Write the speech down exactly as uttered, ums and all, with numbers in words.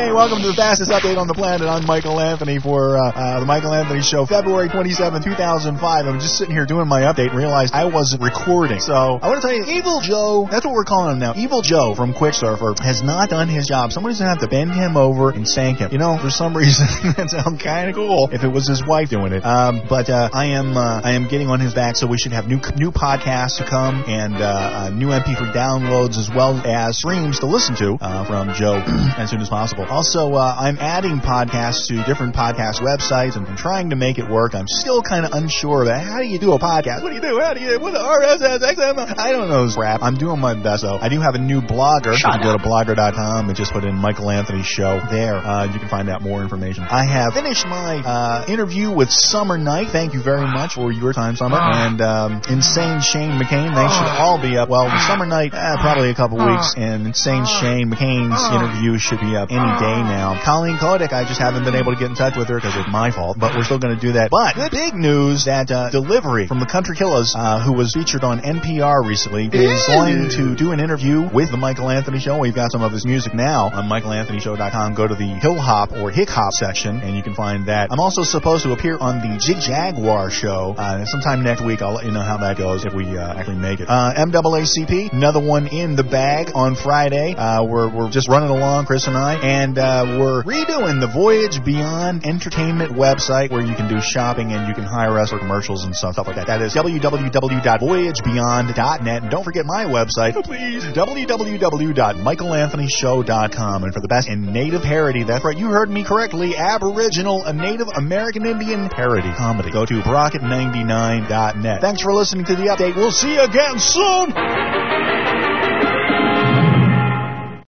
Hey, welcome to the fastest update on the planet. I'm Michael Anthony for uh, uh, the Michael Anthony Show, February twenty-seventh, two thousand five. I'm just sitting here doing my update and realized I wasn't recording. So I want to tell you, Evil Joe, that's what we're calling him now. Evil Joe from Quicksurfer has not done his job. Somebody's going to have to bend him over and sank him. You know, for some reason, that sounds kind of cool if it was his wife doing it. Um, but uh, I am uh, I am getting on his back, so we should have new new podcasts to come and uh, uh, new M P three downloads as well as streams to listen to uh, from Joe as soon as possible. Also, uh, I'm adding podcasts to different podcast websites and I'm trying to make it work. I'm still kind of unsure about how do you do a podcast? What do you do? How do you what R S S X M L? I don't know this crap. I'm doing my best though. I do have a new blogger. Shut you can go to blogger dot com and just put in Michael Anthony Show there. Uh, you can find out more information. I have finished my uh, interview with Summer Knight. Thank you very much for your time, Summer. And um, Insane Shane McCain. They should all be up. Well, Summer Knight, eh, probably a couple weeks, and Insane Shane McCain's interview should be up any day now. Colleen Kodak, I just haven't been able to get in touch with her because it's my fault, but we're still going to do that. But the big news that uh, Delivery from the Country Killers, uh, who was featured on N P R recently, is going to do an interview with the Michael Anthony Show. We've got some of his music now on Michael Anthony Show dot com. Go to the Hill Hop or Hick Hop section, and you can find that. I'm also supposed to appear on the Jig Jaguar Show uh, sometime next week. I'll let you know how that goes if we uh, actually make it. Uh, M A A C P, another one in the bag on Friday. Uh, we're, we're just running along, Chris and I, and uh, we're redoing the Voyage Beyond Entertainment website where you can do shopping and you can hire us for commercials and stuff, stuff like that. That is w w w dot voyage beyond dot net. And don't forget my website, please, w w w dot michael anthony show dot com. And for the best in Native parody, that's right, you heard me correctly, Aboriginal, a Native American Indian parody comedy. Go to brocket ninety-nine dot net. Thanks for listening to the update. We'll see you again soon.